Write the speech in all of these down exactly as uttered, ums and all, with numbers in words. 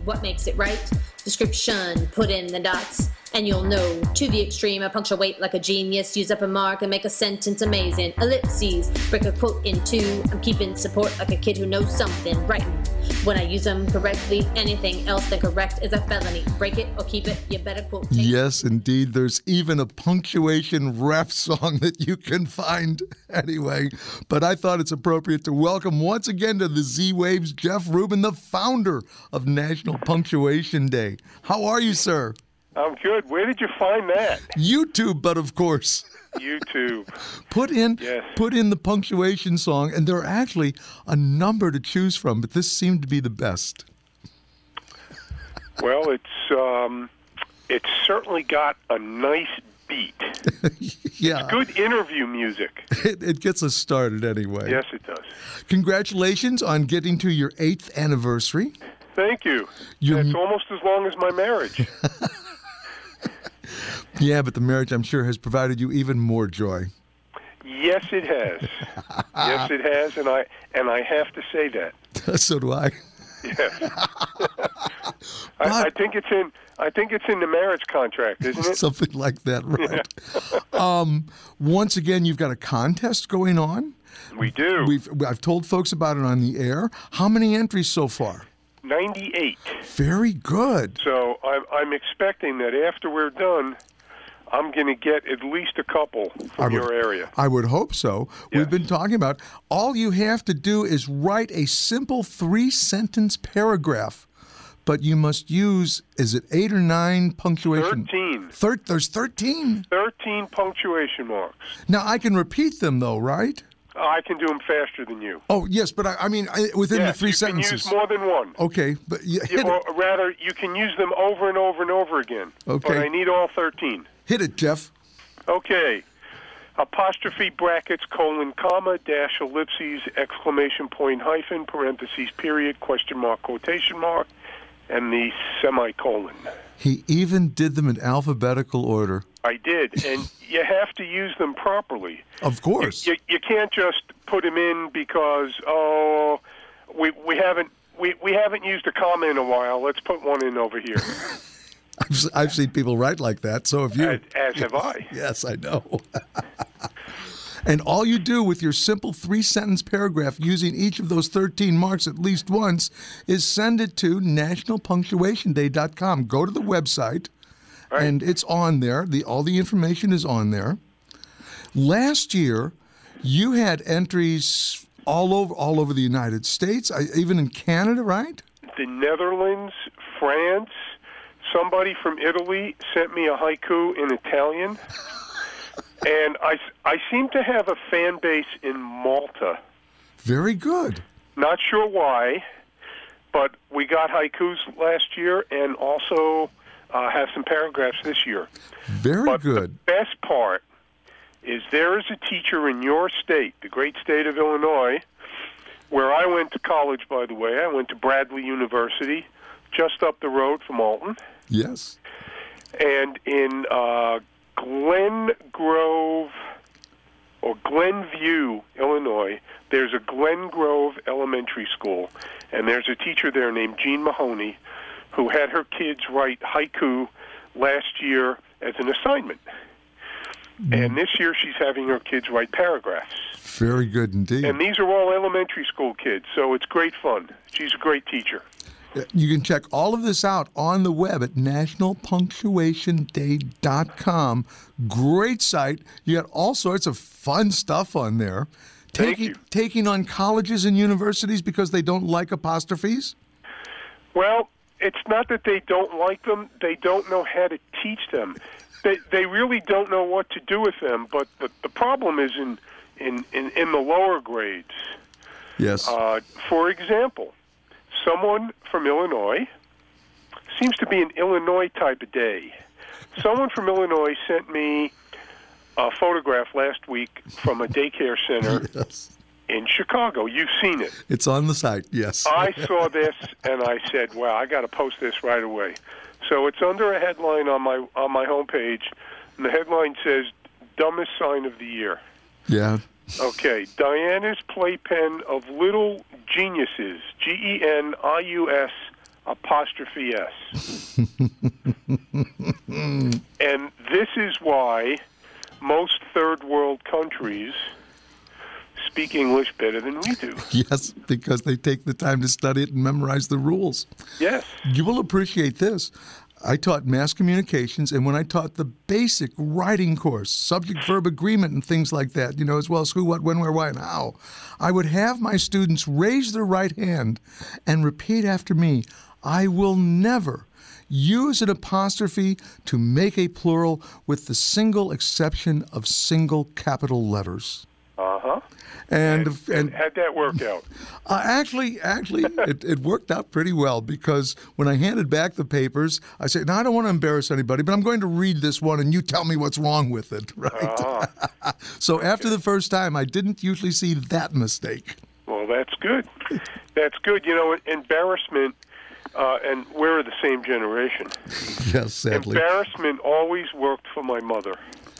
what makes it right. Description, put in the dots, and you'll know. To the extreme, I punctuate like a genius. Use up a mark and make a sentence amazing. Ellipses, break a quote in two. I'm keeping support like a kid who knows something. Writing, when I use them correctly, anything else than correct is a felony. Break it or keep it, you better quote. Yes, indeed. There's even a punctuation rap song that you can find anyway. But I thought it's appropriate to welcome once again to the Z-Waves Jeff Rubin, the founder of National Punctuation Day. How are you, sir? I'm good. Where did you find that? YouTube, but of course. YouTube. Put in yes. put in the punctuation song, and there are actually a number to choose from, but this seemed to be the best. Well, it's um, it's certainly got a nice beat. Yeah. It's good interview music. It, it gets us started anyway. Yes, it does. Congratulations on getting to your eighth anniversary. Thank you. You're... It's almost as long as my marriage. Yeah, but the marriage, I'm sure, has provided you even more joy. Yes, it has. Yes, it has, and I and I have to say that. So do I. Yes. I, I think it's in. I think it's in the marriage contract, isn't it? Something like that, right? Yeah. um, once again, you've got a contest going on. We do. We've I've told folks about it on the air. How many entries so far? ninety-eight. Very good. So I'm I'm expecting that after we're done, I'm going to get at least a couple from would, your area. I would hope so. Yes. We've been talking about all you have to do is write a simple three-sentence paragraph, but you must use, is it eight or nine punctuation? Thirteen. Thir- there's thirteen? Thirteen punctuation marks. Now, I can repeat them, though, right? I can do them faster than you. Oh, yes, but I, I mean, I, within yes, the three you sentences. Can use more than one. Okay, but yeah, hit or it. rather, you can use them over and over and over again. Okay. But I need all thirteen. Hit it, Jeff. Okay. Apostrophe, brackets, colon, comma, dash, ellipses, exclamation point, hyphen, parentheses, period, question mark, quotation mark, and the semicolon. He even did them in alphabetical order. I did, and you have to use them properly. Of course. You, you, you can't just put them in because, oh, we we haven't we, we haven't used a comma in a while. Let's put one in over here. I've, I've seen people write like that, so if you... As, as have I. Yes, I know. And all you do with your simple three-sentence paragraph using each of those thirteen marks at least once is send it to national punctuation day dot com. Go to the website, right. And it's on there. The, all the information is on there. Last year, you had entries all over all over the United States, even in Canada, right? The Netherlands, France. Somebody from Italy sent me a haiku in Italian. And I, I seem to have a fan base in Malta. Very good. Not sure why, but we got haikus last year and also uh, have some paragraphs this year. Very but good. The best part is there is a teacher in your state, the great state of Illinois, where I went to college, by the way. I went to Bradley University, just up the road from Alton. Yes. And in uh, Glen Grove or Glenview, Illinois, there's a Glen Grove Elementary School, and there's a teacher there named Jean Mahoney who had her kids write haiku last year as an assignment. Mm. And this year she's having her kids write paragraphs. Very good indeed. And these are all elementary school kids, so it's great fun. She's a great teacher. You can check all of this out on the web at national punctuation day dot com. Great site. You got all sorts of fun stuff on there. Thank taking, you. Taking on colleges and universities because they don't like apostrophes? Well, it's not that they don't like them. They don't know how to teach them. They they really don't know what to do with them. But the, the problem is in, in, in, in the lower grades. Yes. Uh, for example, someone from Illinois, seems to be an Illinois type of day. Someone from Illinois sent me a photograph last week from a daycare center yes. in Chicago. You've seen it. It's on the site, yes. I saw this, and I said, wow, I got to post this right away. So it's under a headline on my on my homepage, and the headline says, dumbest sign of the year. Yeah. Okay, Diana's playpen of little geniuses, G E N I U S apostrophe S. And this is why most third world countries speak English better than we do. Yes, because they take the time to study it and memorize the rules. Yes. You will appreciate this. I taught mass communications, and when I taught the basic writing course, subject-verb agreement and things like that, you know, as well as who, what, when, where, why, and how, I would have my students raise their right hand and repeat after me, I will never use an apostrophe to make a plural with the single exception of single capital letters. Uh-huh. And, and, and how'd that work out? Uh, actually, actually, it, it worked out pretty well because when I handed back the papers, I said, "No, I don't want to embarrass anybody, but I'm going to read this one, and you tell me what's wrong with it." Right. Uh-huh. So after the first time, I didn't usually see that mistake. Well, that's good. That's good. You know, embarrassment, uh, and we're the same generation. Yes, sadly. Embarrassment always worked for my mother.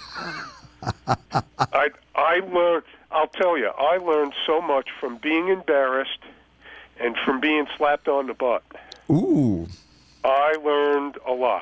I I learned. I'll tell you, I learned so much from being embarrassed and from being slapped on the butt. Ooh. I learned a lot.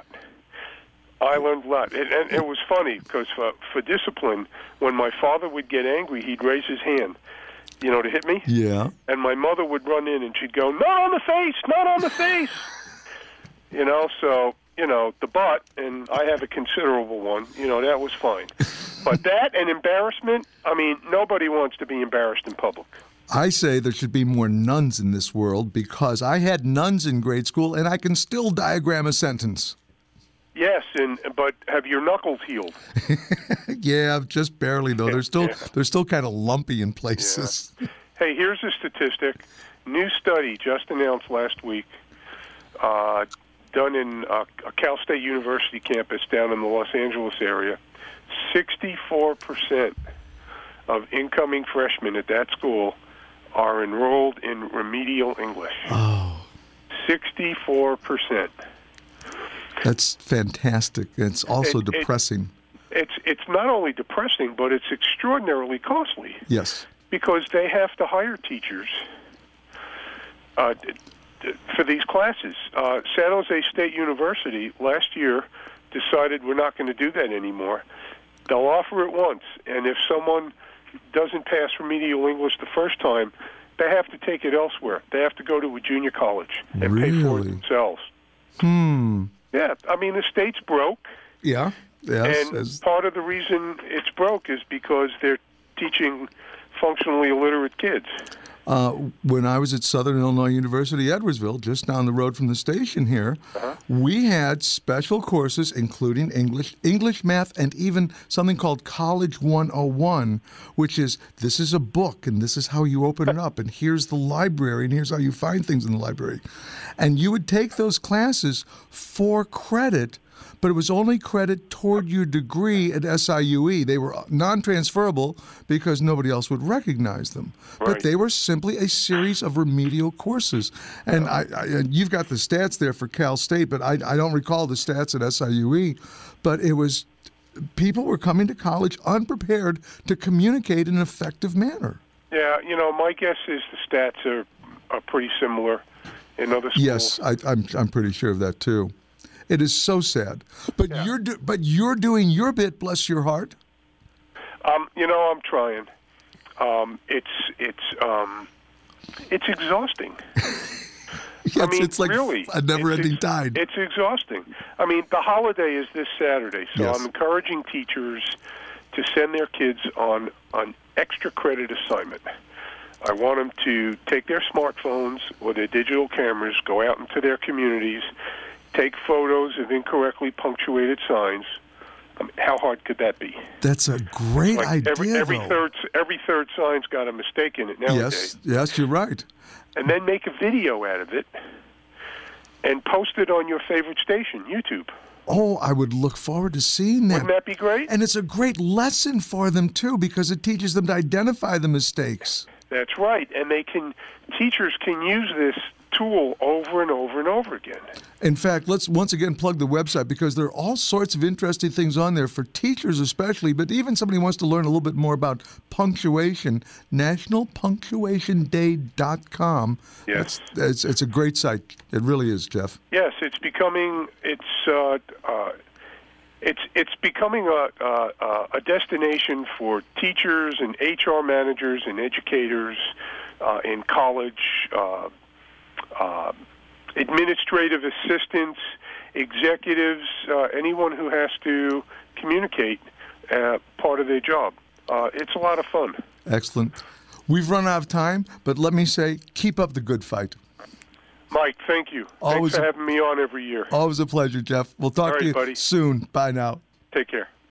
I learned a lot. And, and it was funny because for, for discipline, when my father would get angry, he'd raise his hand, you know, to hit me. Yeah. And my mother would run in and she'd go, "Not on the face, not on the face." You know, so, you know, the butt, and I have a considerable one, you know, that was fine. But that and embarrassment, I mean, nobody wants to be embarrassed in public. I say there should be more nuns in this world because I had nuns in grade school and I can still diagram a sentence. Yes, and but have your knuckles healed? Yeah, just barely though. They're still Yeah. they're still kind of lumpy in places. Yeah. Hey, here's a statistic. New study just announced last week, uh, done in uh, a Cal State University campus down in the Los Angeles area. sixty-four percent of incoming freshmen at that school are enrolled in remedial English. Oh. sixty-four percent. That's fantastic. It's also It- it- depressing. It's it's not only depressing, but it's extraordinarily costly Yes. because they have to hire teachers uh, d- d- for these classes. Uh, San Jose State University last year decided we're not going to do that anymore. They'll offer it once, and if someone doesn't pass remedial English the first time, they have to take it elsewhere. They have to go to a junior college and pay for it Really? themselves. Hmm. Yeah, I mean, the state's broke. Yeah. Yes. And as- part of the reason it's broke is because they're teaching functionally illiterate kids. Uh, when I was at Southern Illinois University, Edwardsville, just down the road from the station here, Uh-huh. we had special courses including English, English, math, and even something called College one oh one, which is this is a book and this is how you open it up and here's the library and here's how you find things in the library. And you would take those classes for credit, but it was only credit toward your degree at S I U E. They were non-transferable because nobody else would recognize them. But Right. they were simply a series of remedial courses. And I, I, and you've got the stats there for Cal State, but I, I don't recall the stats at S I U E. But it was people were coming to college unprepared to communicate in an effective manner. Yeah, you know, my guess is the stats are, are pretty similar in other schools. Yes, I, I'm I'm pretty sure of that too. It is so sad, but Yeah. you're do, but you're doing your bit. Bless your heart. Um, you know, I'm trying. Um, it's it's um, it's exhausting. Yes, I mean, it's like really, a never-ending it's, tide. It's exhausting. I mean, the holiday is this Saturday, so Yes. I'm encouraging teachers to send their kids on an extra credit assignment. I want them to take their smartphones or their digital cameras, go out into their communities, take photos of incorrectly punctuated signs. I mean, how hard could that be? That's a great Like idea, every every though. third every third sign's got a mistake in it nowadays. Yes, yes, you're right. And then make a video out of it and post it on your favorite station, YouTube. Oh, I would look forward to seeing that. Wouldn't that be great? And it's a great lesson for them too, because it teaches them to identify the mistakes. That's right. And they can teachers can use this tool over and over and over again. In fact, let's once again plug the website because there are all sorts of interesting things on there for teachers especially, but even somebody who wants to learn a little bit more about punctuation, national punctuation day dot com. Yes. That's, it's, it's a great site. It really is, Jeff. Yes, it's becoming, it's, uh, uh, it's, it's becoming a, a, a destination for teachers and H R managers and educators uh, in college, uh, uh, administrative assistants, executives, uh, anyone who has to communicate uh, part of their job. Uh, it's a lot of fun. Excellent. We've run out of time, but let me say, keep up the good fight. Mike, thank you. Always Thanks for a, having me on every year. Always a pleasure, Jeff. We'll talk All right, to you buddy. soon. Bye now. Take care.